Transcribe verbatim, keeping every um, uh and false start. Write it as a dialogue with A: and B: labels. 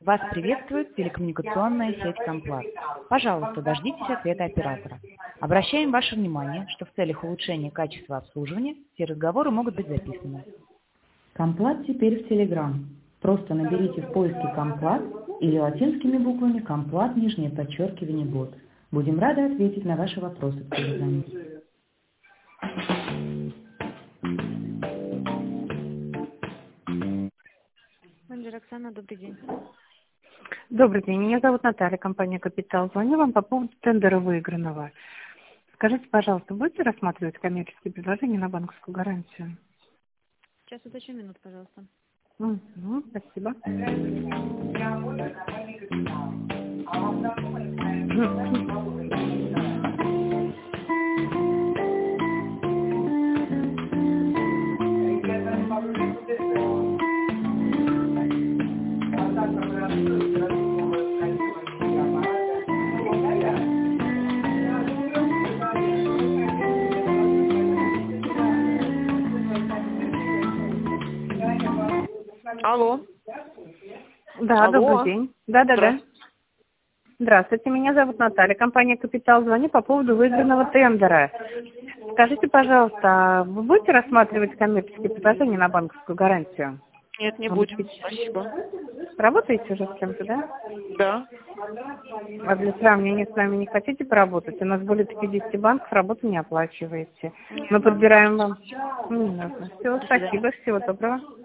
A: Вас приветствует телекоммуникационная сеть Комплат. Пожалуйста, дождитесь ответа оператора. Обращаем ваше внимание, что в целях улучшения качества обслуживания все разговоры могут быть записаны. Комплат теперь в Телеграм. Просто наберите в поиске Комплат или латинскими буквами Комплат, нижнее подчеркивание, бот. Будем рады ответить на ваши вопросы в Телеграме.
B: Менеджер Оксана, добрый день.
C: Добрый день, меня зовут Наталья, компания «Капитал». Звоню вам по поводу тендера выигранного. Скажите, пожалуйста, будете рассматривать коммерческие предложения на банковскую гарантию?
B: Сейчас уточню минут, пожалуйста.
C: Угу, спасибо.
D: Алло.
C: Да,
D: Алло.
C: добрый день. Да-да-да.
D: Здравствуйте.
C: Здравствуйте, меня зовут Наталья, компания «Капитал». Звоню по поводу выигранного тендера. Скажите, пожалуйста, а вы будете рассматривать коммерческие предложения на банковскую гарантию?
D: Нет, не
C: Вам
D: будем.
C: ведь
D: Спасибо.
C: Работаете уже с кем-то, да?
D: Да.
C: А для сравнения с нами не хотите поработать? У нас более пятидесяти банков, работу не оплачиваете. Мы подбираем вам... Не нужно. Все, спасибо, всего доброго.